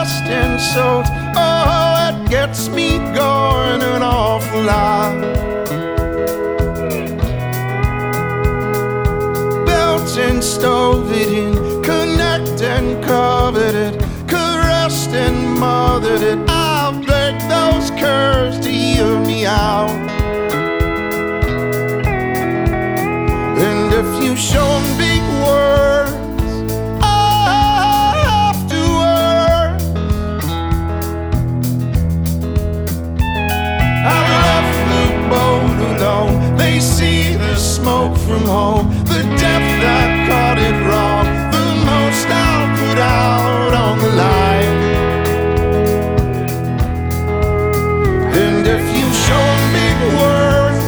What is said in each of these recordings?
resting souls. Oh, it gets me going an awful lot. Built and stove it in, connect and covered it, caressed and mothered it. I'll break those curves to hear me out. And if you show them big words, they see the smoke from home, the depth that caught it wrong, the most I'll put out on the line. And if you show big words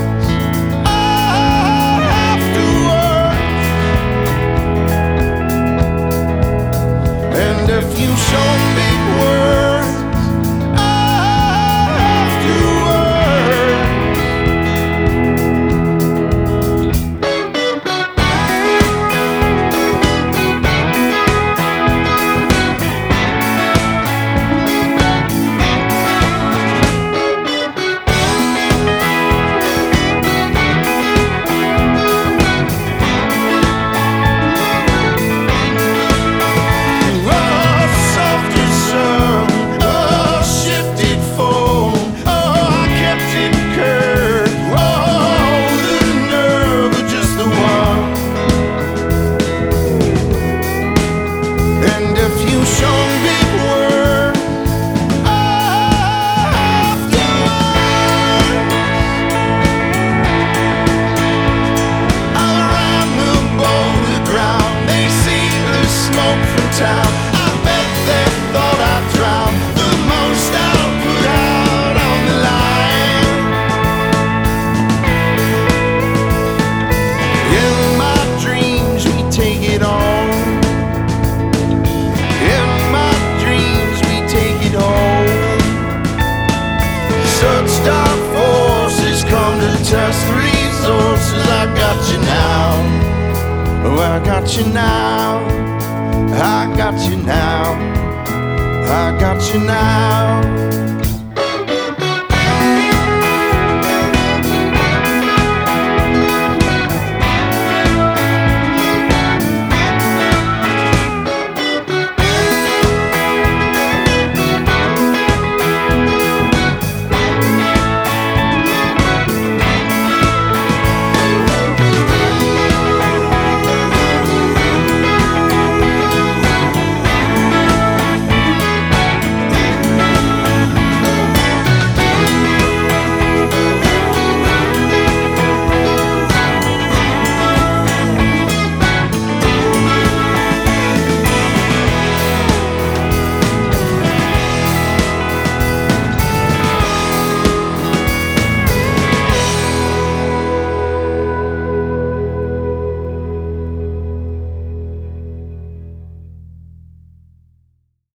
afterwards, and if you show big words town. I bet they thought I'd drown. The most I'll put out on the line. In my dreams we take it on. In my dreams we take it on. Such dark forces come to test the resources. I got you now. Oh, I got you now. I got you now, I got you now.